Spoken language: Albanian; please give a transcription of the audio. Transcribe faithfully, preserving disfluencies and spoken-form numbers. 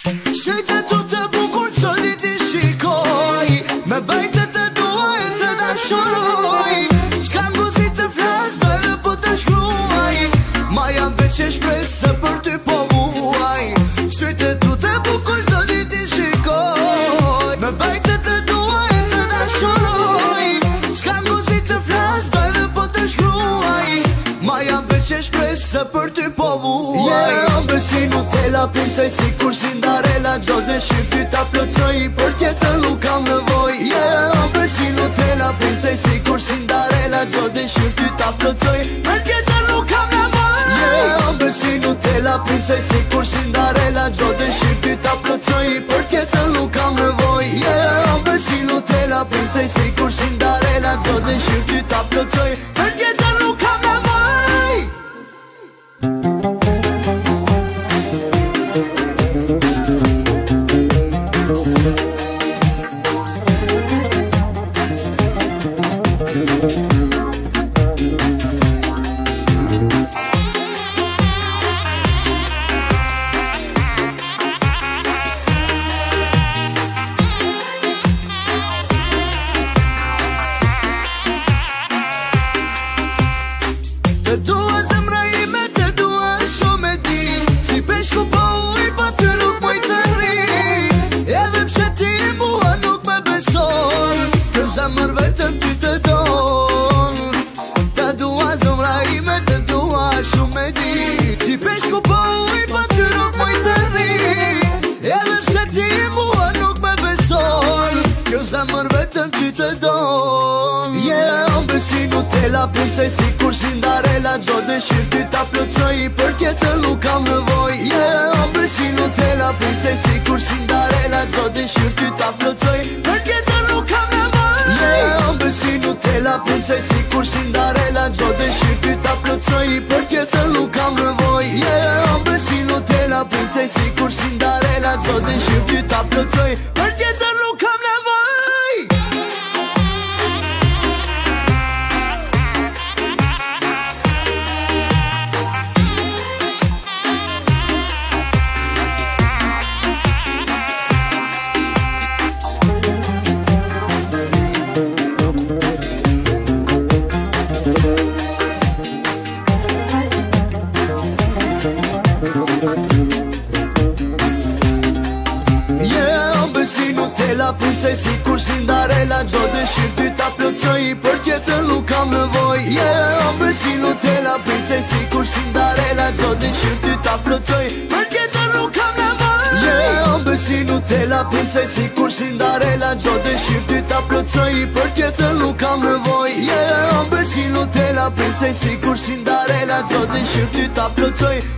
Și de tu te bucuri să ridici și coi. Me bajte të duaj të dashuroj. S'ka nguzi të flas, dërë po të shkruaj. Ma jam veç e shpresë për ty po muaj. Shi de tu te bukur të ridici și coi. Me bajte të duaj të dashuroj. S'ka nguzi të flas, dërë po të shkruaj. Ma jam veç e shpresë për ty po muaj. Yeah, ëmbël si Nutella, pincaj si kur Cinderella. Gjo dëshir ty ta plotësoj, për tjetër nuk kam nevoj. Yeah, ëmbël si Nutella, pincaj si kur Cinderella. Gjo dëshir ty ta plotësoj, për tjetër nuk kam nevoj. Yeah, ëmbël si Nutella, pincaj si kur Cinderella. Gjo dëshir ty ta plotësoj, për tjetër nuk kam nevoj. Yeah, ëmbël si Nutella, pincaj si kur Cinderella. Gjo dëshir ty ta plotësoj, për tjetër nuk kam nevoj. Të dua zemra ime, të dua shumë e di. Si peshku po uj, po ty nuk moj të rri. Edhe pse ti mua nuk me beson, të zemër vetëm ty të don. Të dua zemra ime, të dua shumë e di. Si peshku po uj, po ty nuk moj të rri. Edhe pse ti mua nuk me beson, kjo zemër vetëm ty të don. Yeah, ëmbël si Nutella, pincaj si kur Cinderella. Gjo dëshir ty ta plotësoj, për tjetër nuk kam nevoj. Yeah, ëmbël si Nutella, pincaj si kur Cinderella. Gjo dëshir ty ta plotësoj, për tjetër nuk kam nevoj. Yeah, ëmbël si Nutella, pincaj si kur Cinderella. Gjo dëshir ty ta plotësoj, për tjetër nuk kam nevoj. Yeah, ëmbël si Nutella, pincaj si kur Cinderella. Gjo dëshir ty ta plotësoj, për tjetër nuk kam nevoj. Yeah, ëmbël si Nutella, pincaj si kur Cinderella. Gjo dëshir ty ta plotësoj, për tjetër nuk kam nevoj. Yeah, ëmbël si Nutella, pincaj si kur Cinderella. Gjo dëshir ty ta plotësoj, për tjetër nuk kam nevoj. Yeah, ëmbël si Nutella, pincaj si kur Cinderella. Gjo dëshir ty ta plotësoj, për tjetër nuk kam nevoj. Yeah, ëmbël si Nutella, pincaj si kur Cinderella. Gjo dëshir ty ta plotësoj,